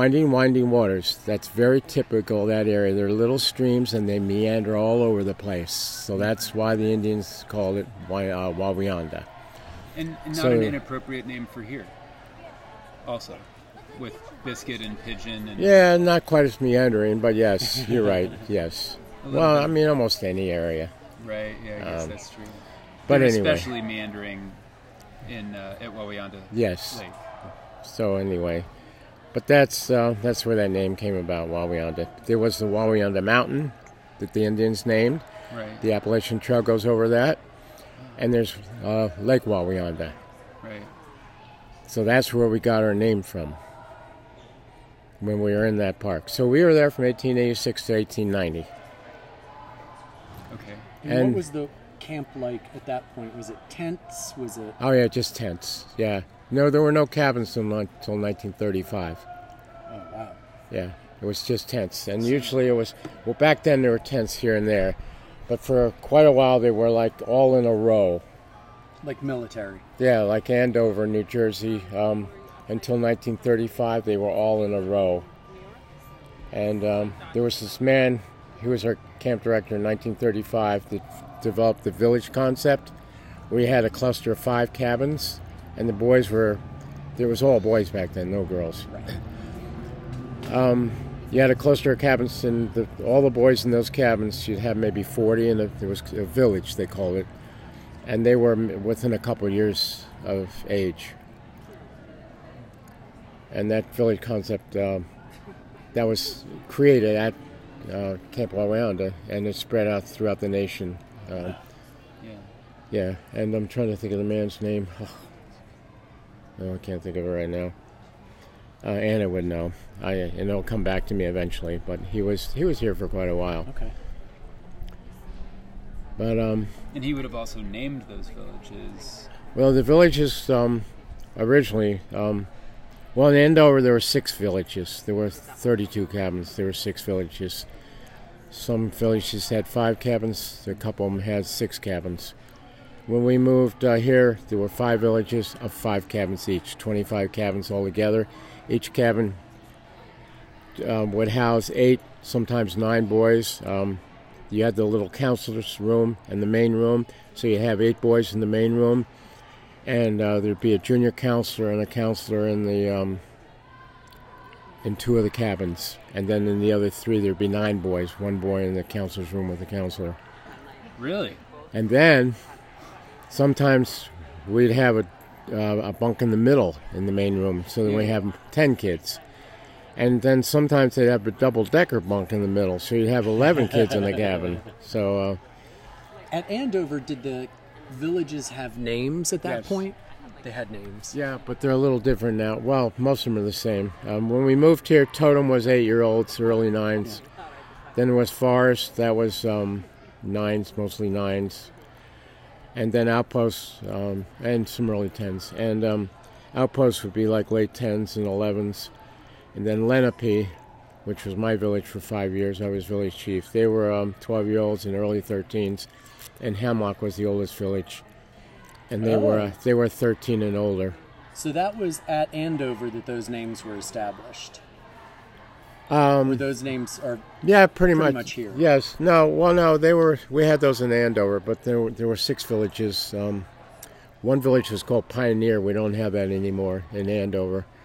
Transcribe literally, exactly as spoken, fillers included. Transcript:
Winding, winding waters. That's very typical of that area. They're little streams and they meander all over the place. So that's why the Indians called it uh, Wawayanda. And, and not so, an inappropriate name for here, also, with Biscuit and Pigeon. And yeah, not quite as meandering, but yes, you're right, yes. Well, bit. I mean, almost any area. Right, yeah, I guess um, that's true. But They're anyway. especially meandering in uh, at Wawayanda yes. Lake. So anyway, but that's uh, that's where that name came about, Wawayanda. There was the Wawayanda Mountain that the Indians named. Right. The Appalachian Trail goes over that. And there's uh, Lake Wawayanda. Right. So that's where we got our name from when we were in that park. So we were there from eighteen eighty-six to eighteen ninety. Okay. And, and what was the camp like at that point? Was it tents? Was it? Oh yeah, just tents. Yeah. No, there were no cabins until nineteen thirty-five. Oh wow. Yeah, it was just tents, and usually it was. Well, back then there were tents here and there, but for quite a while they were like all in a row. Like military. Yeah, like Andover, New Jersey. Um, until nineteen thirty-five, they were all in a row. And um, there was this man, he was our camp director in nineteen thirty-five, that developed the village concept. We had a cluster of five cabins, and the boys were, there was all boys back then, no girls. Right. Um, you had a cluster of cabins, and the, all the boys in those cabins, you'd have maybe forty, and there was a village, they called it. And they were within a couple of years of age. And that village concept, uh, that was created at uh, Camp Wawayanda, and it spread out throughout the nation. Uh, yeah. Yeah, and I'm trying to think of the man's name. Oh, no, I can't think of it right now. Uh, Anna would know. I, and it'll come back to me eventually. But he was he was here for quite a while. Okay. But um. And he would have also named those villages. Well, the villages um, originally. Um, well, in Andover there were six villages. There were thirty-two cabins. There were six villages. Some villages had five cabins. A couple of them had six cabins. When we moved uh, here, there were five villages of five cabins each, twenty-five cabins altogether. Each cabin um, would house eight, sometimes nine boys. Um, you had the little counselor's room and the main room, so you have eight boys in the main room, and uh, there'd be a junior counselor and a counselor in the um, in two of the cabins, and then in the other three there'd be nine boys, one boy in the counselor's room with the counselor. Really? And then sometimes we'd have a, uh, a bunk in the middle in the main room, so that we have ten kids. And then sometimes they'd have a double-decker bunk in the middle, so you'd have eleven kids in the cabin. So uh, at Andover, did the villages have names at that yes. point? They had names. Yeah, but they're a little different now. Well, most of them are the same. Um, when we moved here, Totem was eight-year-olds, early nines. Yeah. Then there was Forest, that was um, nines, mostly nines. And then Outposts, um, and some early tens. And um, Outposts would be like late tens and elevens. And then Lenape, which was my village for five years, I was village chief. They were um, twelve-year-olds and early thirteens. And Hemlock was the oldest village. And they oh. were uh, they were thirteen and older. So that was at Andover that those names were established? Um, Were those names are yeah, pretty, pretty much, much here? Yes. No, well, no, they were. We had those in Andover, but there were, there were six villages. Um, one village was called Pioneer. We don't have that anymore in Andover.